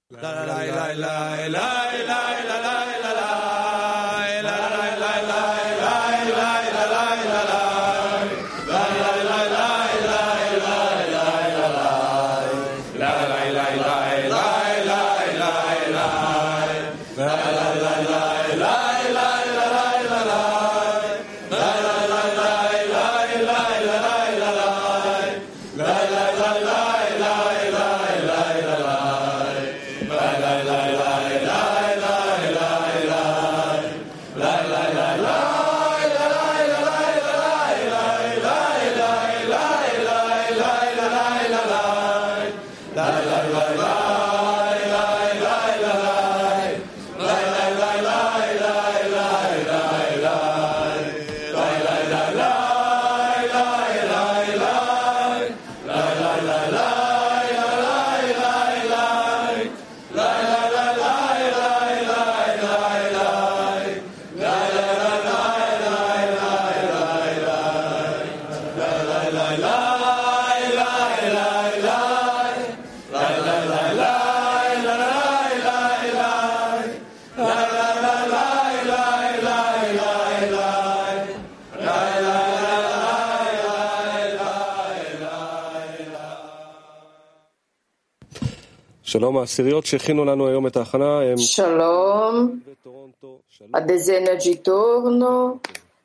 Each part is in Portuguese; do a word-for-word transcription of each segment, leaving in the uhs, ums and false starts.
Shalom, a dezena de torno,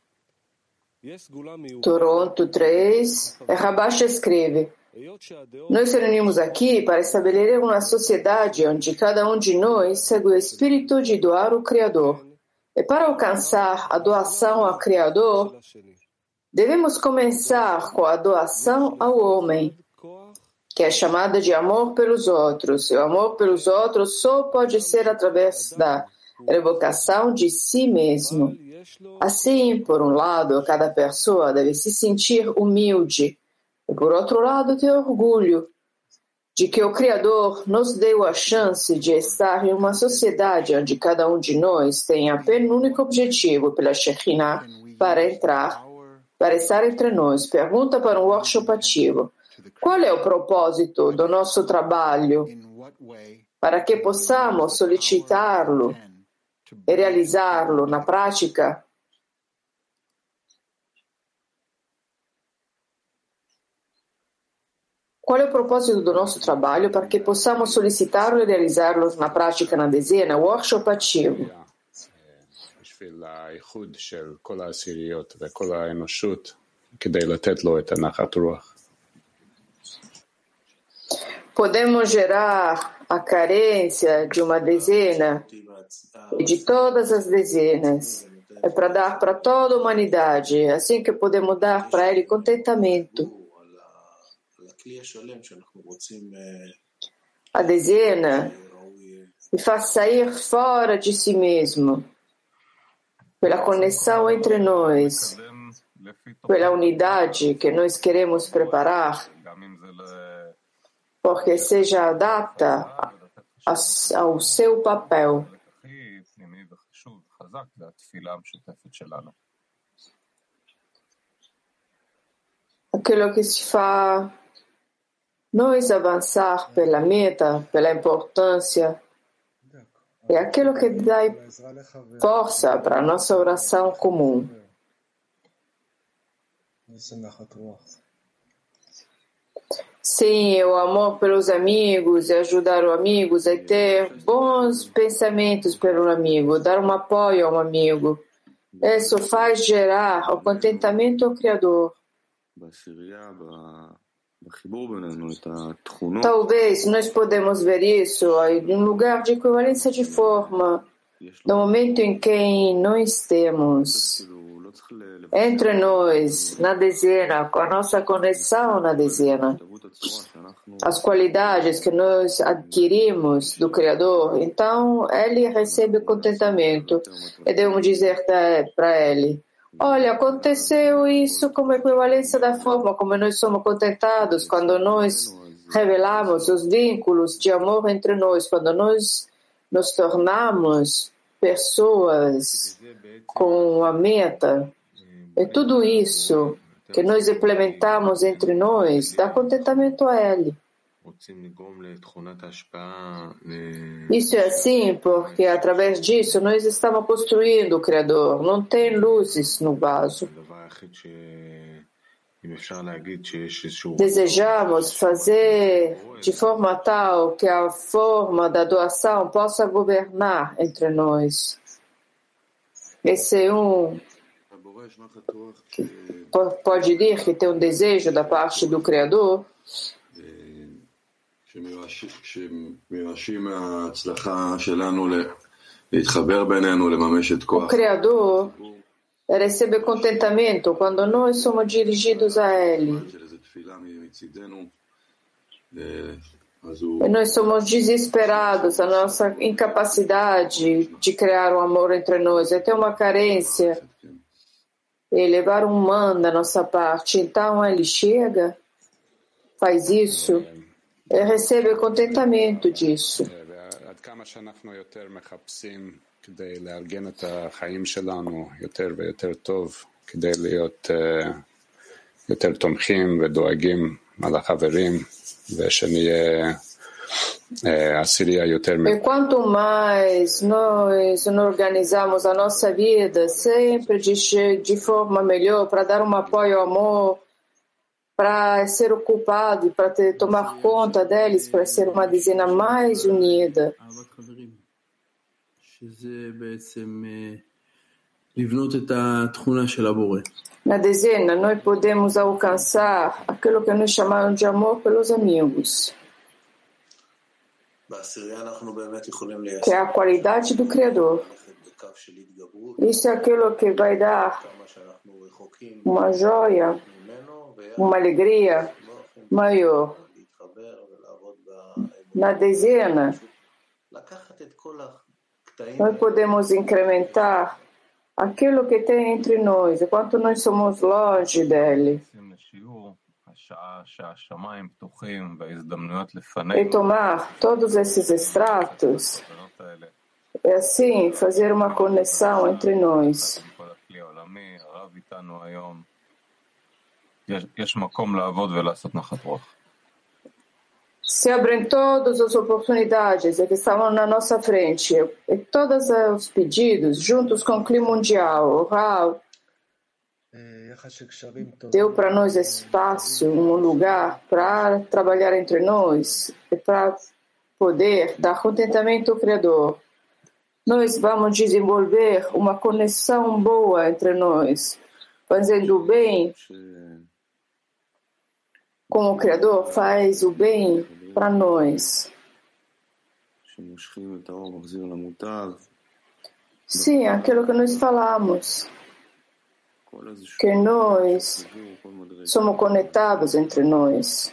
Toronto três, Rabash escreve: nós nos reunimos aqui para estabelecer uma sociedade onde cada um de nós segue o espírito de doar ao Criador. E para alcançar a doação ao Criador, devemos começar com a doação ao homem, que é chamada de amor pelos outros. E o amor pelos outros só pode ser através da revocação de si mesmo. Assim, por um lado, cada pessoa deve se sentir humilde, e por outro lado, ter orgulho de que o Criador nos deu a chance de estar em uma sociedade onde cada um de nós tem apenas um único objetivo pela Shekhinah para entrar, para estar entre nós. Pergunta para um workshop ativo: qual é o propósito do nosso trabalho para que possamos solicitá-lo e realizá-lo na prática? Qual é o propósito do nosso trabalho para que possamos solicitá-lo e realizá-lo na prática na dezena? Workshop ativo. Podemos gerar a carência de uma dezena e de todas as dezenas. É para dar para toda a humanidade, assim que podemos dar para ele contentamento. A dezena me faz sair fora de si mesmo, pela conexão entre nós, pela unidade que nós queremos preparar, porque seja adapta ao seu papel. Aquilo que se faz nós avançar pela meta, pela importância, é aquilo que dá força para a nossa oração comum. Sim, o amor pelos amigos, e ajudar os amigos, é ter bons pensamentos pelo amigo, dar um apoio ao amigo. Isso faz gerar o contentamento ao Criador. Talvez nós podemos ver isso em um lugar de equivalência de forma, no momento em que nós temos entre nós, na dezena, com a nossa conexão na dezena, as qualidades que nós adquirimos do Criador, então ele recebe contentamento e devemos dizer para ele: olha, aconteceu isso como equivalência da forma como nós somos contentados quando nós revelamos os vínculos de amor entre nós, quando nós nos tornamos pessoas com a meta. E tudo isso que nós implementamos entre nós dá contentamento a ele. Isso é assim porque, através disso, nós estamos construindo o Criador. Não tem luzes no vaso. Desejamos fazer de forma tal que a forma da doação possa governar entre nós. Esse é um que pode dir que tem um desejo da parte do Criador. O Criador recebe contentamento quando nós somos dirigidos a Ele. E nós somos desesperados, a nossa incapacidade de criar um amor entre nós. É ter uma carência e levar um man da nossa parte. Então Ele chega, faz isso e recebe contentamento disso. כדי לארגן את החיים שלנו יותר ויותר טוב, כדי להיות יותר תומכים ודואגים על החברים, ושנהיה עשירייה יותר... E quanto mais nós organizamos a nossa vida sempre de, de forma melhor, para dar um apoio ao amor, para ser ocupado e para ter, tomar conta deles, para ser uma dezena mais unida. Na dezena, nós podemos alcançar aquilo que nós chamamos de amor pelos amigos, que é a qualidade do Criador. Isso é aquilo que vai dar uma joia, uma alegria maior. Na dezena, nós podemos incrementar aquilo que tem entre nós, enquanto nós somos longe dele. E tomar todos esses extratos e assim fazer uma conexão entre nós. Se abrem todas as oportunidades que estavam na nossa frente e todos os pedidos, juntos com o clima mundial, o Raul deu para nós espaço, um lugar para trabalhar entre nós e para poder dar contentamento ao Criador. Nós vamos desenvolver uma conexão boa entre nós, fazendo o bem como o Criador faz o bem para nós. Sim, aquilo que nós falamos, que nós somos conectados entre nós.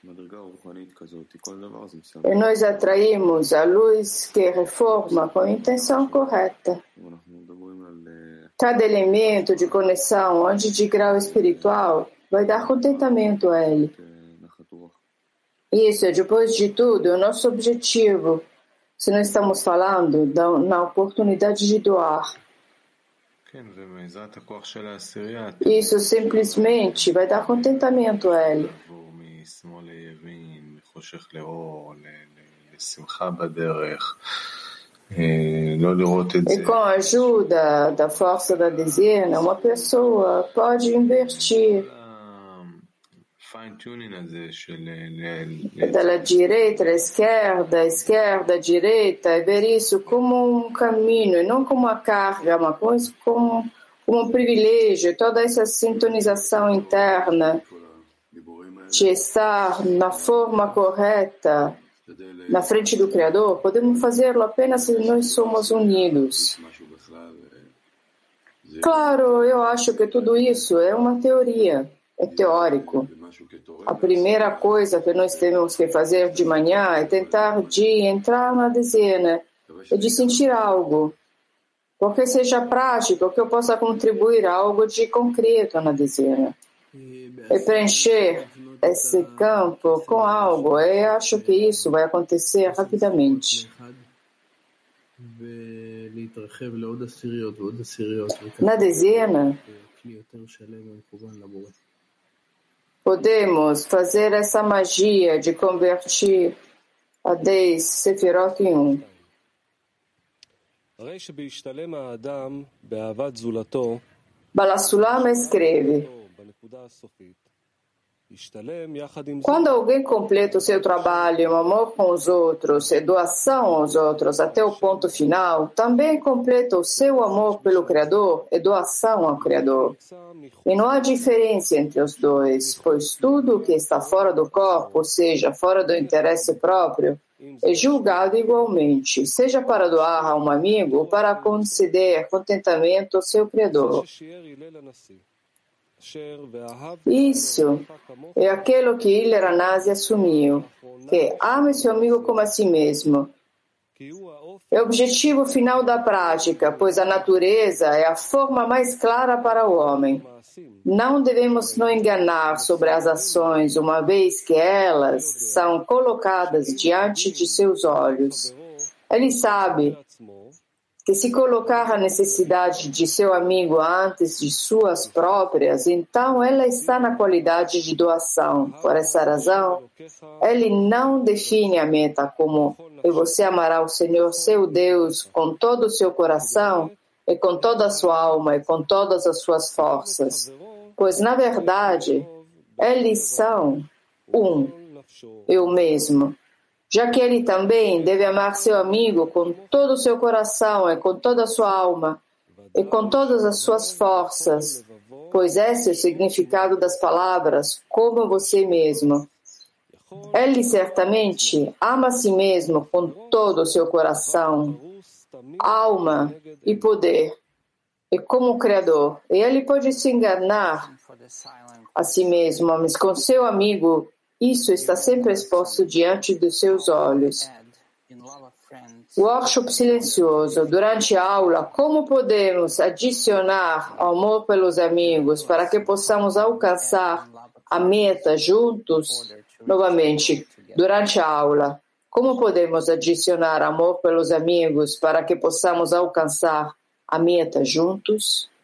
E nós atraímos a luz que reforma com a intenção correta. Cada elemento de conexão, onde de grau espiritual, vai dar contentamento a ele. Isso é, depois de tudo, o nosso objetivo, se nós estamos falando da, na oportunidade de doar. Isso simplesmente vai dar contentamento a ele. E com a ajuda da força da dezena, uma pessoa pode invertir da direita à esquerda, esquerda, direita, e ver isso como um caminho, e não como uma carga, mas como, como um privilégio, toda essa sintonização interna de estar na forma correta, na frente do Criador, podemos fazê-lo apenas se nós somos unidos. Claro, eu acho que tudo isso é uma teoria, é teórico. A primeira coisa que nós temos que fazer de manhã é tentar de entrar na dezena e de sentir algo, porque seja prático, que eu possa contribuir a algo de concreto na dezena. E preencher esse campo com algo, eu acho que isso vai acontecer rapidamente. Na dezena, podemos fazer essa magia de convertir a dez Sefirot em um. Balasulam escreve: quando alguém completa o seu trabalho, o amor com os outros e doação aos outros até o ponto final, também completa o seu amor pelo Criador e doação ao Criador. E não há diferença entre os dois, pois tudo o que está fora do corpo, ou seja, fora do interesse próprio, é julgado igualmente, seja para doar a um amigo ou para conceder contentamento ao seu Criador. Isso é aquilo que Hiller Hanasi assumiu, que ame seu amigo como a si mesmo. É o objetivo final da prática, pois a natureza é a forma mais clara para o homem. Não devemos nos enganar sobre as ações, uma vez que elas são colocadas diante de seus olhos. Ele sabe que se colocar a necessidade de seu amigo antes de suas próprias, então ela está na qualidade de doação. Por essa razão, ele não define a meta como e você amará o Senhor seu Deus com todo o seu coração e com toda a sua alma e com todas as suas forças, pois na verdade eles são um, eu mesmo. Já que ele também deve amar seu amigo com todo o seu coração e com toda a sua alma e com todas as suas forças, pois esse é o significado das palavras, como você mesmo. Ele certamente ama a si mesmo com todo o seu coração, alma e poder, e como Criador. E ele pode se enganar a si mesmo, mas com seu amigo, isso está sempre exposto diante dos seus olhos. Workshop silencioso. Durante a aula, como podemos adicionar amor pelos amigos para que possamos alcançar a meta juntos? Novamente, durante a aula, como podemos adicionar amor pelos amigos para que possamos alcançar a meta juntos?